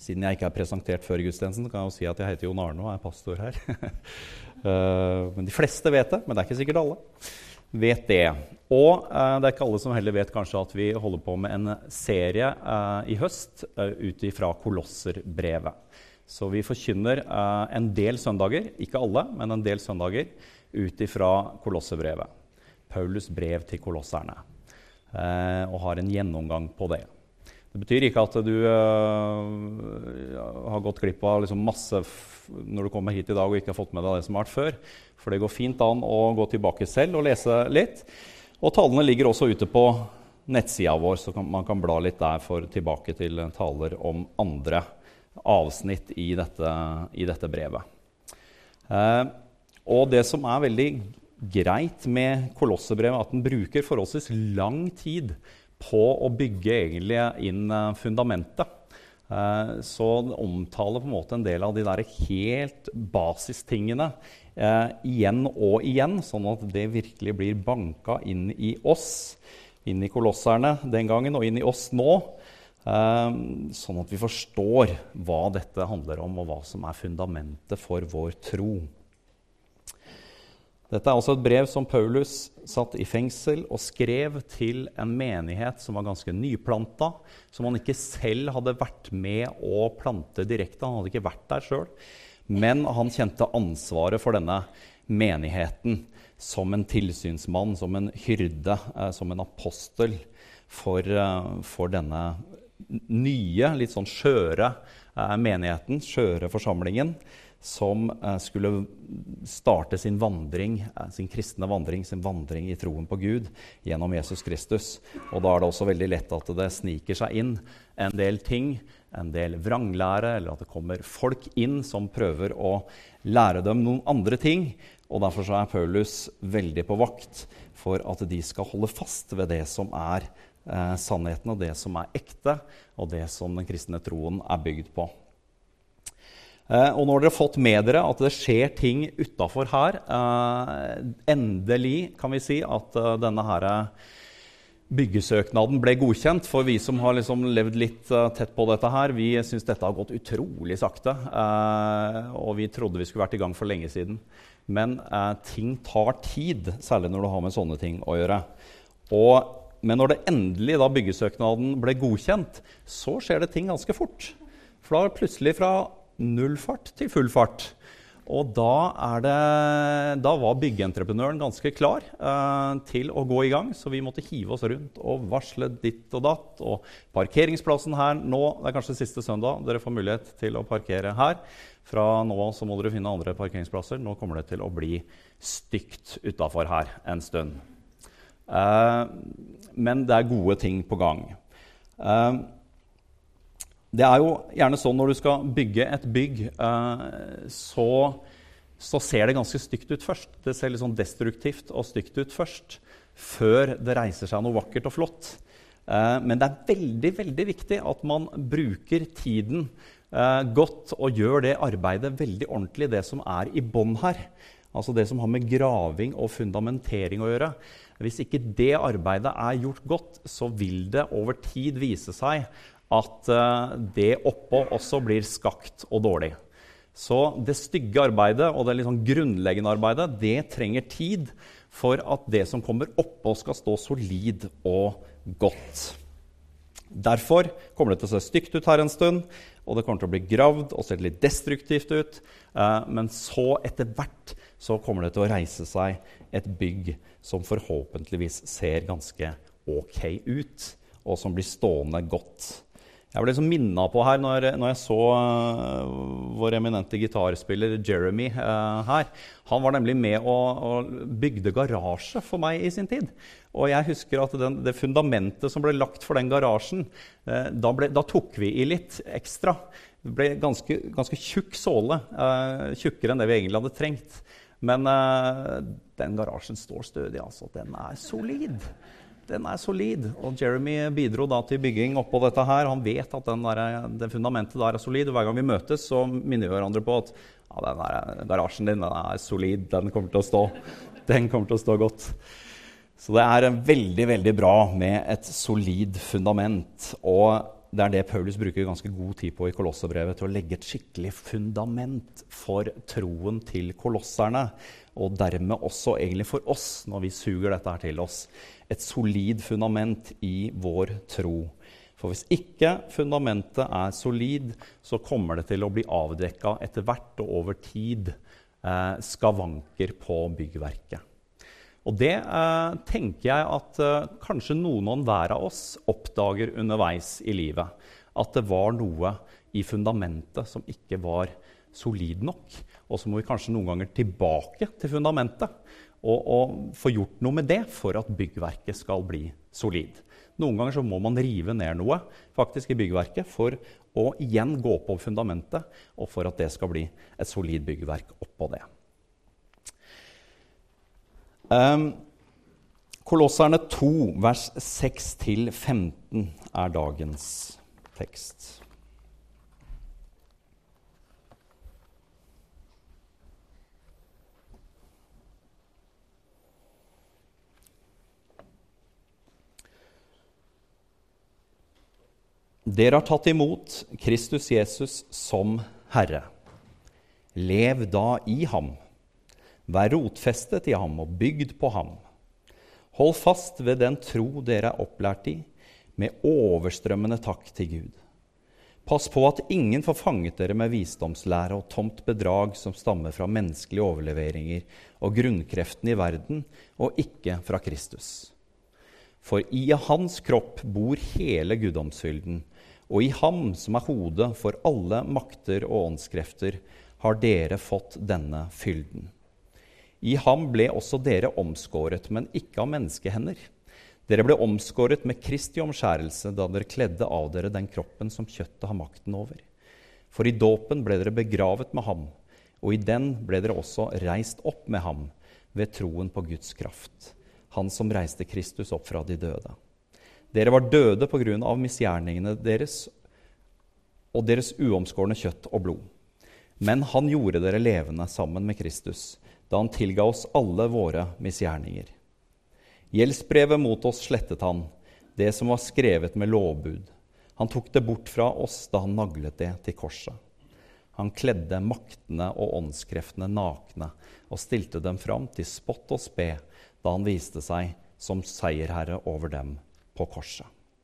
Siden jeg ikke er presentert før gudstjenesten, kan jeg jo si at jeg heter Jon Arne og er pastor her. Men de fleste vet det, men det er ikke sikkert alle vet det. Og det er ikke alle som heller vet kanskje at vi holder på med en serie i høst ut ifra Kolosserbrevet. Så vi forkynner en del søndager, ikke alle, men en del søndager, ut ifra Kolosserbrevet. Paulus brev til kolosserne. Og har en gjennomgang på det. Det betyr ikke at du har gått glipp av liksom masse når du kommer hit i dag og ikke har fått med deg det som har vært før. For det går fint an å gå tilbake selv og lese litt. Og talene ligger også ute på nettsida vår, så man kan bla litt der for tilbake til taler om andre avsnitt i dette brevet. Og det som er veldig greit med Kolosserbrevet, at den bruker forholdsvis lang tid på å bygge egentlig inn fundamentet. Så den omtaler på en måte en del av de der helt basistingene igjen og igjen, sånn at det virkelig blir banka inn i oss, inn i kolosserne den gangen og inn i oss nå, sånn at vi forstår hva dette handler om og hva som er fundamentet for vår tro. Dette er også et brev som Paulus satt i fengsel og skrev til en menighet som var ganske nyplanta, som han ikke selv hadde vært med å plante direkte, han hadde ikke vært der selv, men han kjente ansvaret for denne menigheten som en tilsynsmann, som en hyrde, som en apostel for denne nye, litt sånn skjøre menigheten, skjøre forsamlingen, som skulle starte sin vandring, sin kristne vandring, sin vandring i troen på Gud gjennom Jesus Kristus. Og da er det også veldig lett at det sniker seg inn en del ting, en del vranglære, eller at det kommer folk inn som prøver å lære dem noen andre ting. Og derfor så er Paulus veldig på vakt for at de skal holde fast ved det som er sannheten, og det som er ekte, og det som den kristne troen er bygd på. Og når dere har fått med dere at det skjer ting utenfor her, endelig kan vi si at denne her byggesøknaden ble godkjent, for vi som har liksom levd litt tett på dette her, vi synes dette har gått utrolig sakte, og vi trodde vi skulle vært i gang for lenge siden. Men ting tar tid, særlig når du har med sånne ting å gjøre. Men når det endelig da byggesøknaden ble godkjent, så skjer det ting ganske fort. For da plutselig fra null fart til full fart. Og da var byggeentreprenøren ganske klar til å gå i gang, så vi måtte hive oss rundt og varsle ditt og datt. Og parkeringsplassen her nå, det er kanskje siste søndag, dere får mulighet til å parkere her. Fra nå så må dere finne andre parkeringsplasser. Nå kommer det til å bli stygt utenfor her en stund. Men det er gode ting på gang. Det er jo gjerne sånn når du skal bygge et bygg, så ser det ganske stygt ut først. Det ser litt sånn destruktivt og stygt ut først, før det reiser seg noe vakkert og flott. Men det er veldig, veldig viktig at man bruker tiden godt og gjør det arbeidet veldig ordentlig, det som er i bånn her. Altså det som har med graving og fundamentering å gjøre. Hvis ikke det arbeidet er gjort godt, så vil det over tid vise seg at det oppå også blir skakt og dårlig. Så det stygge arbeidet og det litt sånn grunnleggende arbeidet, det trenger tid for at det som kommer oppå skal stå solid og godt. Derfor kommer det til å se stygt ut her en stund, og det kommer til å bli gravd og se litt destruktivt ut, men så etter hvert så kommer det til å reise seg et bygg som forhåpentligvis ser ganske ok ut, og som blir stående godt. Jeg ble liksom minnet på her når jeg så vår eminente gitarspiller Jeremy her. Han var nemlig med og bygde garasje for meg i sin tid. Og jeg husker at det fundamentet som ble lagt for den garasjen, da tok vi i litt ekstra. Det ble ganske tjukk såle, tjukkere enn det vi egentlig hadde trengt. Men den garasjen står stødig, altså. Den er solid. Den er solid, og Jeremy bidro da til bygging oppå dette her. Han vet at det fundamentet der er solid, og hver gang vi møtes så minner vi hverandre på at ja, den der garasjen din den er solid, den kommer til å stå godt. Så det er veldig, veldig bra med et solid fundament. Og det det Paulus bruker ganske god tid på i Kolosserbrevet, til å legge et skikkelig fundament for troen til kolosserne, og dermed også egentlig for oss, når vi suger dette her til oss. Et solid fundament i vår tro. For hvis ikke fundamentet solid, så kommer det til å bli avdekket etter hvert og over tid skavanker på byggverket. Og det tenker jeg at kanskje noen og hver av oss oppdager underveis i livet. At det var noe i fundamentet som ikke var solid nok. Og så må vi kanskje noen ganger tilbake til fundamentet og få gjort noe med det for at byggverket skal bli solid. Noen ganger så må man rive ned noe faktisk i byggverket for å igjen gå på fundamentet, og for at det skal bli et solid byggverk oppå det. Kolosserne 2, vers 6-15 dagens tekst. Dere har tatt imot Kristus Jesus som Herre. Lev da i ham. Vær rotfestet i ham og bygd på ham. Hold fast ved den tro dere opplært i, med overstrømmende takk til Gud. Pass på at ingen får fanget dere med visdomslære og tomt bedrag som stammer fra menneskelige overleveringer og grunnkreftene i verden, og ikke fra Kristus. For i hans kropp bor hele guddomsfylden, og i ham som hodet for alle makter og åndskrefter, har dere fått denne fylden. I ham ble også dere omskåret, men ikke av menneskehender. Dere ble omskåret med Kristi omskjærelse, da dere kledde av dere den kroppen som kjøttet har makten over. For i dåpen ble dere begravet med ham, og i den ble dere også reist opp med ham ved troen på Guds kraft, han som reiste Kristus opp fra de døde. Dere var døde på grunn av misgjerningene deres og deres uomskårne kjøtt og blod. Men han gjorde dere levende sammen med Kristus, da han tilga oss alle våre misgjerninger. Gjeldsbrevet mot oss slettet han, det som var skrevet med lovbud. Han tok det bort fra oss da han naglet det til korset. Han kledde maktene og åndskreftene nakne og stilte dem fram til spott og spe, da han viste seg som seierherre over dem på korset.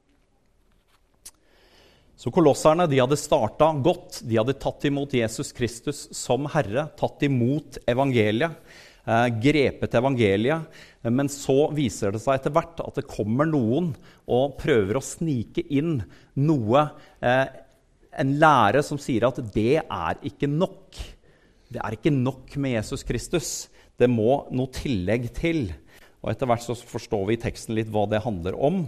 Så kolosserne, de hadde startet godt, de hadde tatt imot Jesus Kristus som Herre, tatt imot evangeliet, grepet evangeliet, men så viser det seg etter hvert at det kommer noen og prøver å snike inn noe, en lære som sier at det ikke nok. Det ikke nok med Jesus Kristus, det må noe tillegg til. Og etter hvert så forstår vi i teksten litt hva det handler om.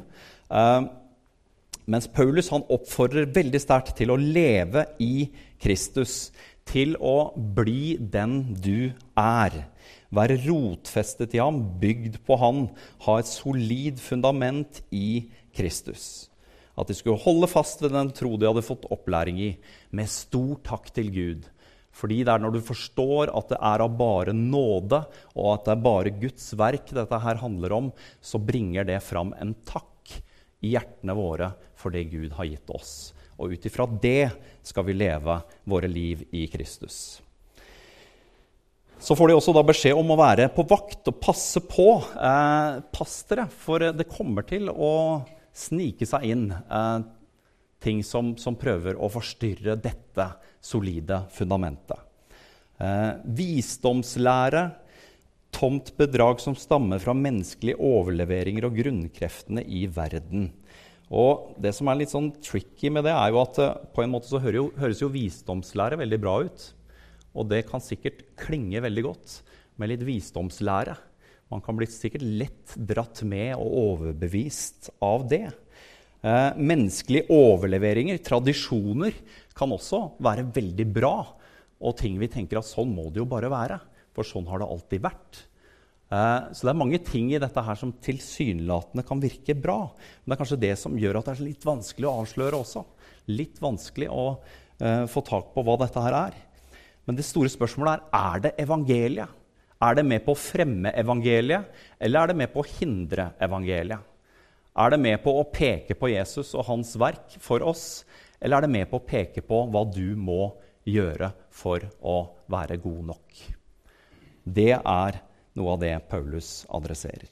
Mens Paulus han oppfordrer veldig sterkt til å leve i Kristus, til å bli den du være rotfestet i ham, bygd på han, ha et solid fundament i Kristus. At de skulle holde fast ved den tro de hadde fått opplæring i, med stor takk til Gud. Fordi det når du forstår at det av bare nåde, og at det bare Guds verk dette her handler om, så bringer det fram en takk i hjertene våre for det Gud har gitt oss. Og utifra det skal vi leve våre liv i Kristus. Så får de også da beskjed om å være på vakt og passe på. Pass dere, for det kommer til å snike seg inn ting som prøver å forstyrre dette solide fundamentet. Visdomslære, tomt bedrag som stammer fra menneskelige overleveringer og grunnkreftene i verden. Og det som litt sånn tricky med det jo at på en måte så høres jo visdomslære veldig bra ut. Og det kan sikkert klinge veldig godt med litt visdomslære. Man kan bli sikkert lett dratt med og overbevist av det. Menneskelige overleveringer, tradisjoner, kan også være veldig bra. Og ting vi tenker at sånn må det jo bare være, for sånn har det alltid vært. Så det mange ting i dette her som tilsynelatende kan virke bra. Men det kanskje det som gjør at det litt vanskelig å avsløre også. Litt vanskelig å få tak på hva dette her Men det store spørsmålet det evangeliet? Det med på å fremme evangeliet, eller det med på å hindre evangeliet? Er det med på å peke på Jesus og hans verk for oss, eller er det med på å peke på hva du må gjøre for å være god nok? Det er noe av det Paulus adresserer.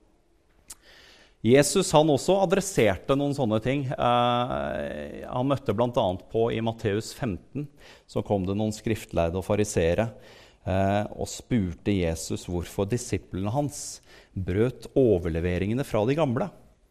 Jesus han også adresserte noen sånne ting. Han møtte blant annet på i Matteus 15, så kom det noen skriftlærde og farisere og spurte Jesus hvorfor disiplene hans brøt overleveringene fra de gamle.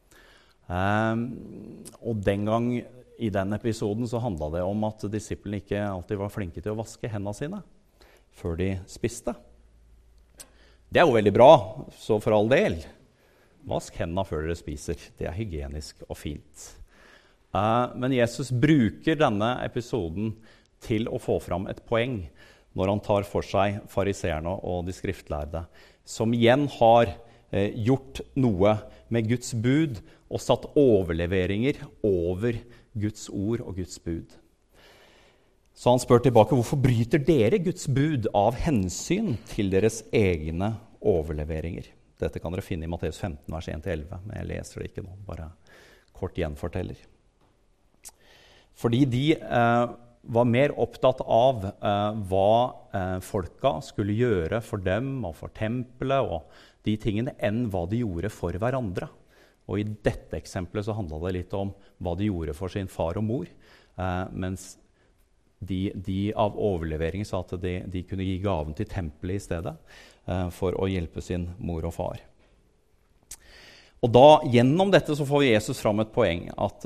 Og den gang i den episoden så handlet det om at disiplene ikke alltid var flinke til å vaske hendene sine før de spiste. Det er jo veldig bra, så for all del. Vask hendene før dere spiser. Det er hygienisk og fint. Men Jesus bruker denne episoden til å få fram et poeng når han tar for seg fariseerne og de skriftlærde, som igjen har gjort noe med Guds bud og satt overleveringer over Guds ord og Guds bud. Så han spør tilbake, hvorfor bryter dere Guds bud av hensyn til deres egne overleveringer? Dette kan dere finne i Matteus 15, vers 1-11, men jeg leser det ikke nå, bare kort gjenforteller. Fordi de var mer opptatt av hva folka skulle gjøre for dem og for tempelet og de tingene, enn hva de gjorde for hverandre. Og i dette eksempelet så handlet det litt om hva de gjorde for sin far og mor, mens de av overleveringen sa at de kunne gi gaven til tempelet i stedet for å hjelpe sin mor og far. Og da, gjennom dette så får Jesus fram et poeng, at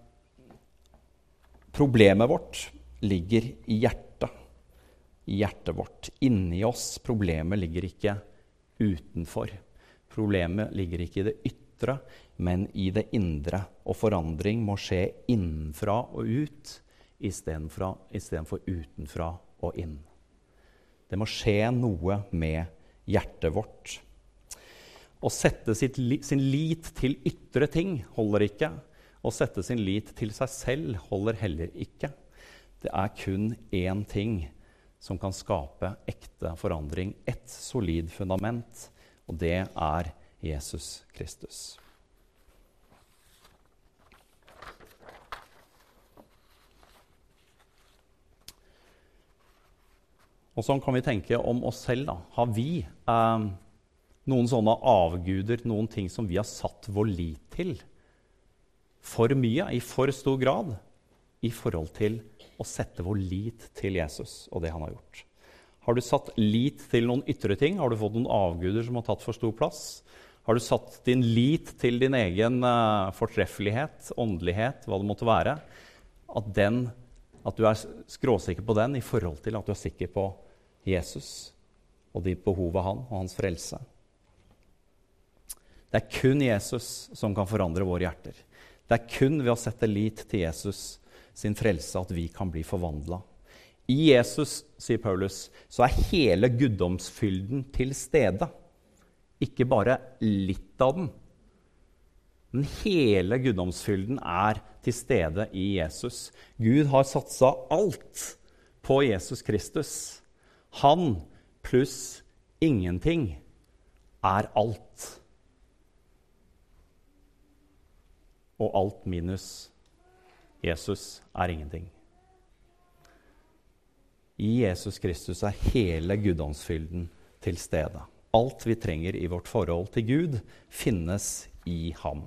problemet vårt ligger i hjertet vårt, inni oss. Problemet ligger ikke utenfor. Problemet ligger ikke i det ytre, men i det indre. Og forandring må skje innenfra og ut, istedenfor utenfra og inn. Det må skje noe med hjertet vårt. Å sette sin lit til ytre ting holder ikke. Å sette sin lit til seg selv holder heller ikke. Det er kun én ting som kan skape ekte forandring, et solid fundament, og det er Jesus Kristus. Og sånn kan vi tenke om oss selv, da. Har vi noen sånne avguder, noen ting som vi har satt vår lit til for mye, i for stor grad, i forhold til å sette vår lit til Jesus og det han har gjort? Har du satt lit til noen ytre ting? Har du fått noen avguder som har tatt for stor plass? Har du satt din lit til din egen fortreffelighet, åndelighet, hva det måtte være? At du er skråsikker på den i forhold til at du er sikker på Jesus og ditt behov av han og hans frelse. Det er kun Jesus som kan forandre våre hjerter. Det er kun ved å sette lit til Jesus sin frelse at vi kan bli forvandlet. I Jesus, sier Paulus, så er hele guddomsfylden til stede. Ikke bare litt av den. Men hele guddomsfylden er til stede i Jesus. Gud har satset alt på Jesus Kristus. Han pluss ingenting er alt. Og alt minus Jesus er ingenting. I Jesus Kristus er hele guddomsfylden til stede. Alt vi trenger i vårt forhold til Gud finnes i ham.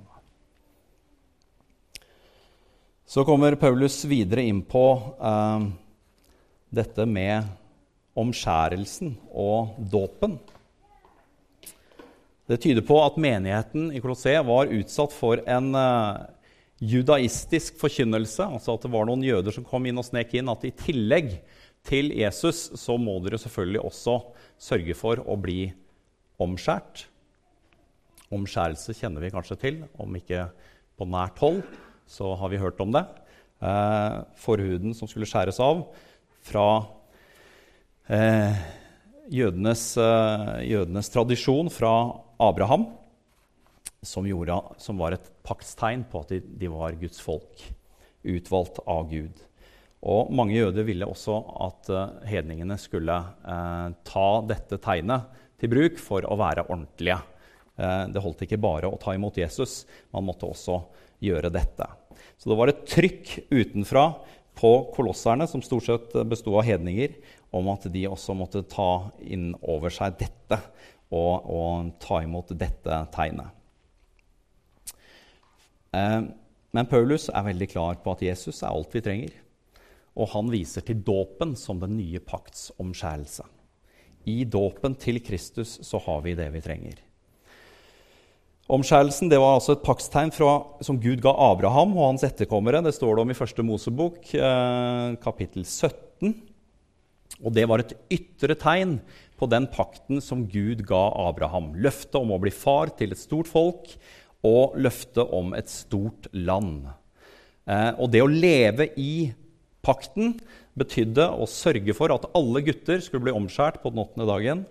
Så kommer Paulus videre inn på dette med omskjærelsen og dåpen. Det tyder på at menigheten i Kolossé var utsatt for en judaistisk forkynnelse, altså at det var noen jøder som kom inn og snek inn, at i tillegg til Jesus så må dere selvfølgelig også sørge for å bli omskjært. Omskjærelse kjenner vi kanskje til, om ikke på nært hold, så har vi hørt om det. Forhuden som skulle skjæres av fra jødenes tradisjon fra Abraham, som var et paktstegn på at de var Guds folk, utvalgt av Gud. Og mange jøder ville også at hedningene skulle ta dette tegnet til bruk for å være ordentlige Det holdt ikke bare å ta imot Jesus, man måtte også gjøre dette. Så det var et trykk utenfra på kolosserne, som stort sett bestod av hedninger, om at de også måtte ta inn over seg dette og ta imot dette tegnet. Men Paulus er veldig klar på at Jesus er alt vi trenger, og han viser til dåpen som den nye pakts omskjærelse. I dåpen til Kristus så har vi det vi trenger. Omskjærelsen, det var altså et paktstegn som Gud ga Abraham og hans etterkommere. Det står det om i første Mosebok, kapittel 17. Og det var et ytre tegn på den pakten som Gud ga Abraham. Løftet om å bli far til et stort folk, og løftet om et stort land. Og det å leve i pakten betydde å sørge for at alle gutter skulle bli omskjært på den 8. dagen,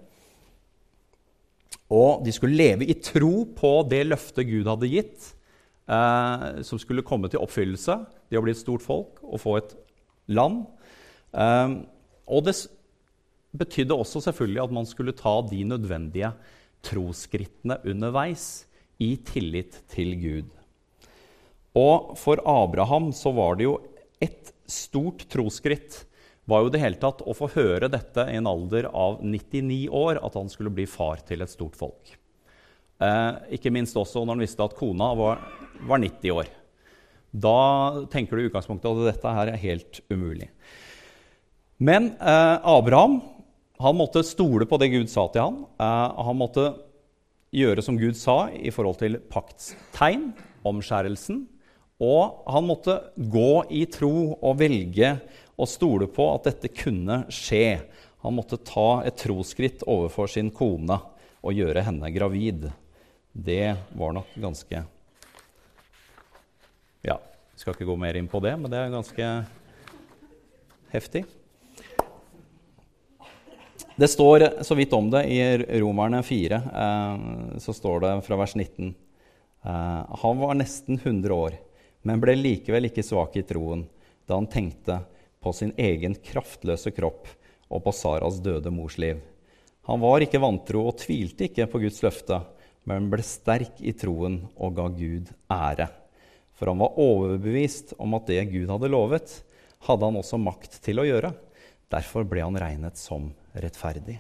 og de skulle leve i tro på det løftet Gud hadde gitt, som skulle komme til oppfyllelse, det å bli et stort folk og få et land. Og det betydde også selvfølgelig at man skulle ta de nødvendige trosskrittene underveis i tillit til Gud. Og for Abraham så var det jo et stort trosskritt, var jo det hele tatt å få høre dette i en alder av 99 år, at han skulle bli far til et stort folk. Ikke minst også når han visste at kona var 90 år. Da tenker du i utgangspunktet at dette her er helt umulig. Men Abraham, han måtte stole på det Gud sa til han. Han måtte gjøre som Gud sa i forhold til paktstegn, omskjærelsen, og han måtte gå i tro og velge og stole på at dette kunne skje. Han måtte ta et trosskritt overfor sin kone og gjøre henne gravid. Det var nok ganske... Ja, jeg skal ikke gå mer inn på det, men det er ganske heftig. Det står så vidt om det i Romerne 4, så står det fra vers 19. Han var nesten 100 år, men ble likevel ikke svak i troen, da han tenkte på sin egen kraftløse kropp og på Saras døde mors liv. Han var ikke vantro og tvilte ikke på Guds løfte, men ble sterk i troen og ga Gud ære. For han var overbevist om at det Gud hadde lovet, hadde han også makt til å gjøre. Derfor ble han regnet som rettferdig.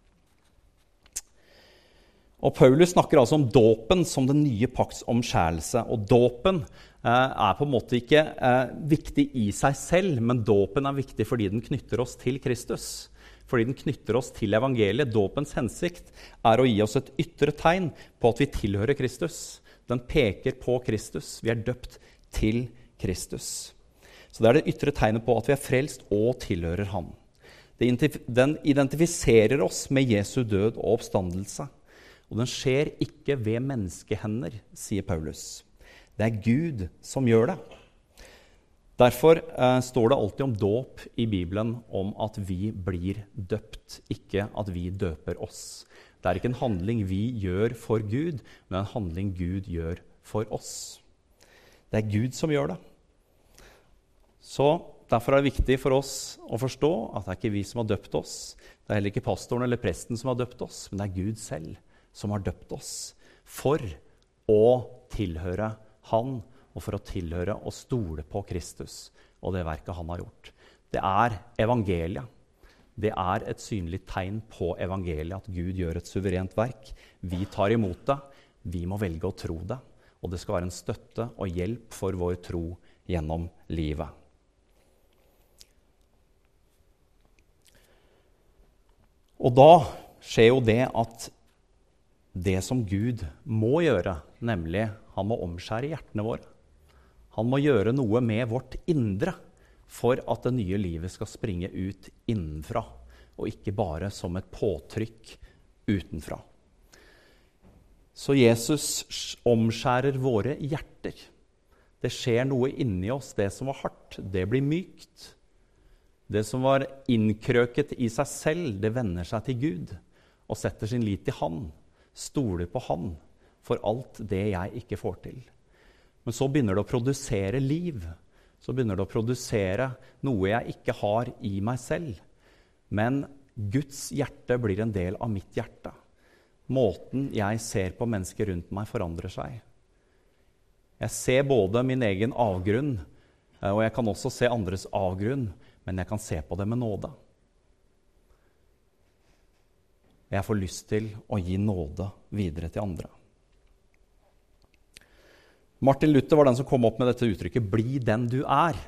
Og Paulus snakker altså om dåpen som den nye pakts omskjærelse. Og dåpen er på en måte ikke viktig i seg selv, men dåpen er viktig fordi den knytter oss til Kristus. Fordi den knytter oss til evangeliet. Dåpens hensikt er å gi oss et ytre tegn på at vi tilhører Kristus. Den peker på Kristus. Vi er døpt til Kristus. Så det er det ytre tegnet på at vi er frelst og tilhører Han. Den identifiserer oss med Jesu død og oppstandelse. Og den skjer ikke ved menneskehender, sier Paulus. Det er Gud som gjør det. Derfor står det alltid om dåp i Bibelen om at vi blir døpt, ikke at vi døper oss. Det er ikke en handling vi gjør for Gud, men en handling Gud gjør for oss. Det er Gud som gjør det. Så derfor er det viktig for oss å forstå at det er ikke vi som har døpt oss. Det er heller ikke pastoren eller presten som har døpt oss, men det er Gud selv som har døpt oss for å tilhøre Han, og for å tilhøre og stole på Kristus og det verket Han har gjort. Det er evangeliet. Det er et synlig tegn på evangeliet at Gud gjør et suverent verk. Vi tar imot det. Vi må velge å tro det. Og det skal være en støtte og hjelp for vår tro gjennom livet. Og da skjer jo det at det som Gud må gjøre, nemlig han må omskjære hjertene våre. Han må gjøre noe med vårt indre for at det nye livet skal springe ut innenfra, og ikke bare som et påtrykk utenfra. Så Jesus omskjærer våre hjerter. Det skjer noe inni oss. Det som var hardt, det blir mykt. Det som var innkrøket i seg selv, det vender seg til Gud og setter sin lit til Han. Stoler på Han for alt det jeg ikke får til. Men så begynner det å produsere liv. Så begynner det å produsere noe jeg ikke har i meg selv. Men Guds hjerte blir en del av mitt hjerte. måten jeg ser på mennesker rundt meg, forandrer seg. Jeg ser både min egen avgrunn, og jeg kan også se andres avgrunn, men jeg kan se på det med nåde. Jeg får lyst til å gi nåde videre til andre. Martin Luther var den som kom opp med dette uttrykket, «Bli den du er».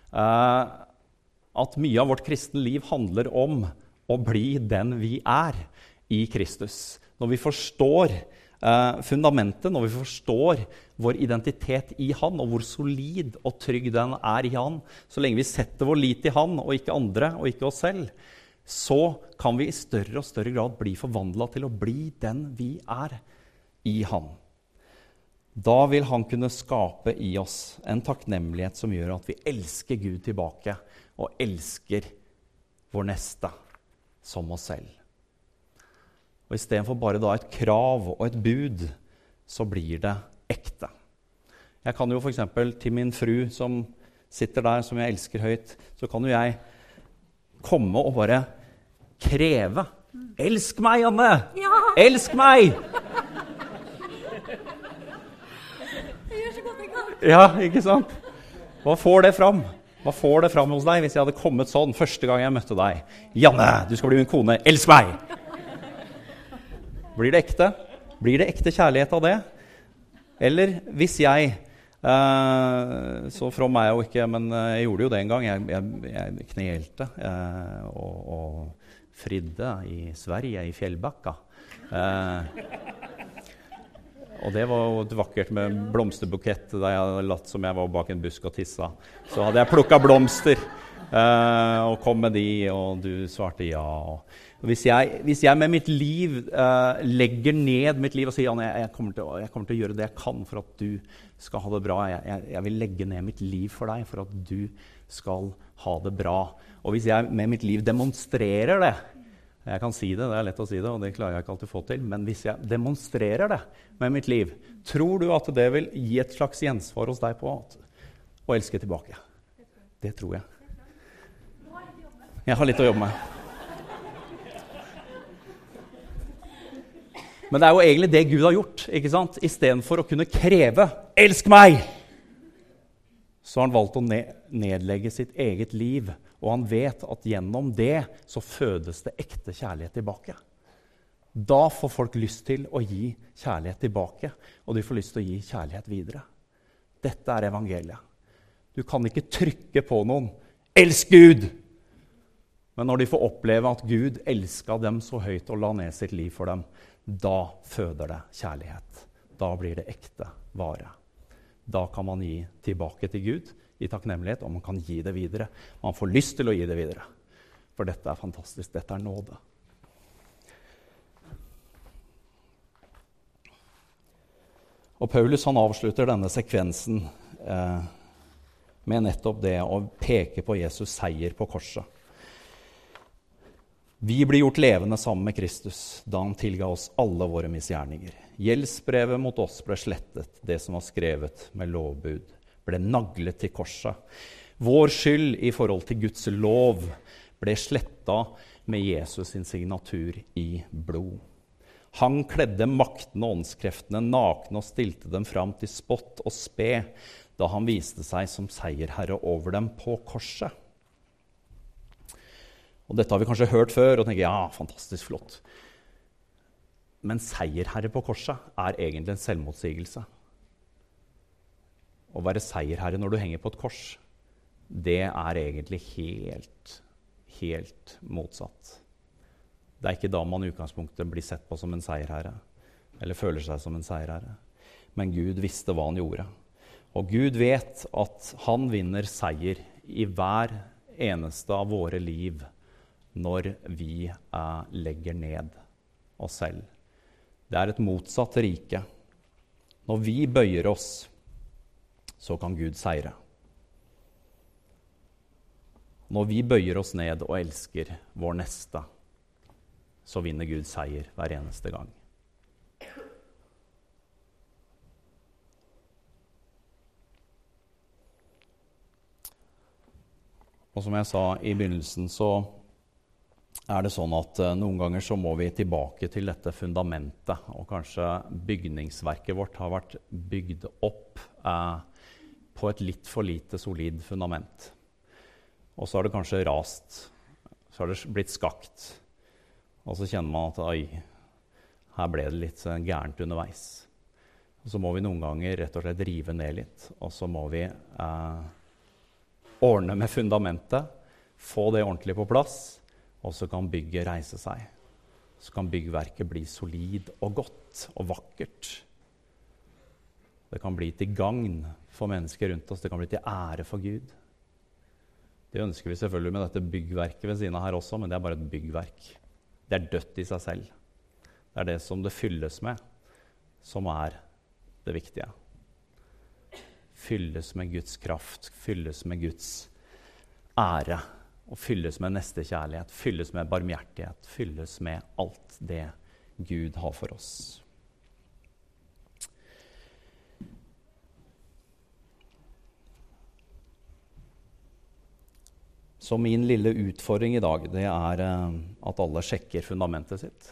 At mye av vårt kristne liv handler om å bli den vi er i Kristus. Når vi forstår fundamentet, når vi forstår vår identitet i han, og hvor solid og trygg den er i han, så lenge vi setter vår lit i han, og ikke andre, og ikke oss selv, så kan vi i større og større grad bli forvandlet til å bli den vi er i han. Da vil han kunne skape i oss en takknemlighet som gjør at vi elsker Gud tilbake, og elsker vår neste som oss selv. Og i stedet for bare da et krav og et bud, så blir det ekte. Jeg kan jo for eksempel til min fru som sitter der, som jeg elsker høyt, så kan jo jeg komme og bare kreve. Elsk meg, Janne! Ja. Elsk meg! Ja, ikke sant? Hva får det fram? Hva får det fram hos deg hvis jeg hadde kommet sånn første gang jeg møtte deg? Janne, du skal bli min kone. Elsk meg! Blir det ekte? Blir det ekte kjærlighet av det? Eller hvis jeg, så from meg jo ikke, men jeg gjorde jo det en gang, jeg knelte og fridde i Sverige, i Fjellbacka. Og det var jo vakkert med blomsterbukett da jeg hadde latt som jeg var bak en busk og tissa. Så hadde jeg plukket blomster og kom med de, og du svarte ja. Hvis jeg med mitt liv legger ned mitt liv og sier jeg kommer til å gjøre det jeg kan for at du skal ha det bra. Jeg vil legge ned mitt liv for deg for at du skal ha det bra. Og hvis jeg med mitt liv demonstrerer det, jeg kan si det, det er lett å si det, og det klarer jeg ikke alltid å få til, men hvis jeg demonstrerer det med mitt liv, tror du at det vil gi et slags gjensvar hos deg på å elske tilbake? Det tror jeg. Jeg har litt å jobbe med. Men det er jo egentlig det Gud har gjort, ikke sant? I stedet for å kunne kreve, elsk meg! Så har han valgt å nedlegge sitt eget liv, og han vet at gjennom det så fødes det ekte kjærlighet tilbake. Da får folk lyst til å gi kjærlighet tilbake, og de får lyst til å gi kjærlighet videre. Dette er evangeliet. Du kan ikke trykke på noen, elsk Gud! Men når de får oppleve at Gud elsket dem så høyt og la ned sitt liv for dem, da føder det kjærlighet. Da blir det ekte vare. Da kan man gi tilbake til Gud i takknemlighet, og man kan gi det videre. Man får lyst til å gi det videre. For dette er fantastisk. Dette er nåde. Og Paulus han avslutter denne sekvensen med nettopp det å peke på Jesus seier på korset. Vi blir gjort levende sammen med Kristus da han tilga oss alle våre misgjerninger. Gjeldsbrevet mot oss ble slettet, det som var skrevet med lovbud, ble naglet til korset. Vår skyld i forhold til Guds lov ble slettet med Jesus sin signatur i blod. Han kledde maktene og åndskreftene nakne og stilte dem fram til spott og spe, da han viste seg som seierherre over dem på korset. Og dette har vi kanskje hørt før og tenker, ja, fantastisk flott. Men seierherre på korset er egentlig en selvmotsigelse. Å være seierherre når du henger på et kors, det er egentlig helt motsatt. Det er ikke da man i utgangspunktet blir sett på som en seierherre, eller føler seg som en seierherre. Men Gud visste hva han gjorde. Og Gud vet at han vinner seier i hver eneste av våre liv når vi legger ned oss selv. Det er et motsatt rike. Når vi bøyer oss, så kan Gud seire. Når vi bøyer oss ned og elsker vår neste, så vinner Gud seier hver eneste gang. Og som jeg sa i begynnelsen, så er det sånn at noen ganger så må vi tilbake til dette fundamentet, og kanskje bygningsverket vårt har vært bygd opp på et litt for lite solid fundament. Og så har det kanskje rast, så har det blitt skakt, og så kjenner man at oi, her ble det litt gærent underveis. Og så må vi noen ganger rett og slett rive ned litt, og så må vi ordne med fundamentet, få det ordentlig på plass, og så kan bygget reise seg. Så kan byggverket bli solid og godt og vakkert. Det kan bli til gagn for mennesker rundt oss, det kan bli til ære for Gud. Det ønsker vi selvfølgelig med dette byggverket ved siden av her også, men det er bare et byggverk. Det er dødt i seg selv. Det er det som det fylles med, som er det viktige. Fylles med Guds kraft, fylles med Guds ære, og fylles med nestekjærlighet, fylles med barmhjertighet, fylles med alt det Gud har for oss. Så min lille utfordring i dag, det er at alle sjekker fundamentet sitt.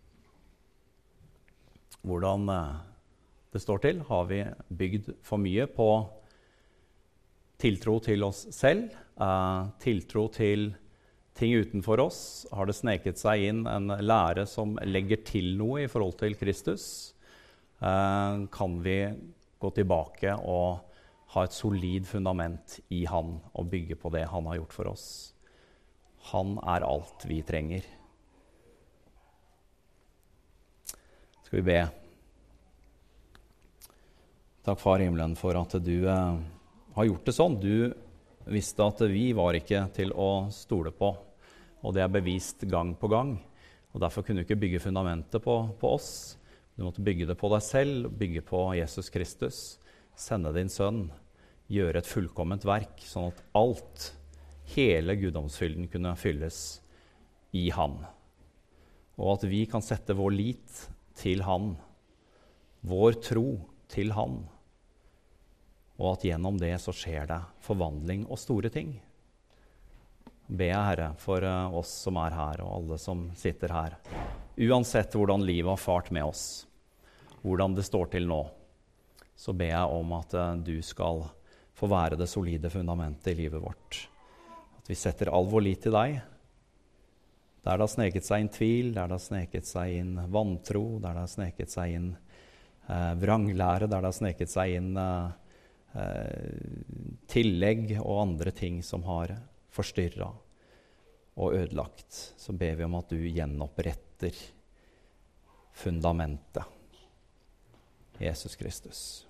Hvordan det står til. Har vi bygd for mye på tiltro til oss selv, tiltro til ting utenfor oss? Har det sneket seg inn en lære som legger til noe i forhold til Kristus? Kan vi gå tilbake og ha et solid fundament i han og bygge på det han har gjort for oss? Han er alt vi trenger. Skal vi be? Takk, Far i himmelen, for at du har gjort det sånn. Du visste at vi var ikke til å stole på, og det er bevist gang på gang. Og derfor kunne du ikke bygge fundamentet på oss. Du måtte bygge det på deg selv, bygge på Jesus Kristus, sende din sønn, gjøre et fullkomment verk, sånn at alt, hele guddomsfylden kunne fylles i han. Og at vi kan sette vår lit til han, vår tro til han, og at gjennom det så skjer det forvandling og store ting. Be jeg, Herre, for oss som er her, og alle som sitter her, uansett hvordan livet har fart med oss, hvordan det står til nå, så ber jeg om at du skal få være det solide fundamentet i livet vårt. At vi setter all vår lit til deg, der det har sneket seg inn tvil, der det har sneket seg inn vantro, der det har sneket seg inn vranglære, der det har sneket seg inn tillegg og andre ting som har forstyrret og ødelagt, så ber vi om at du gjenoppretter fundamentet. Jesus Kristus.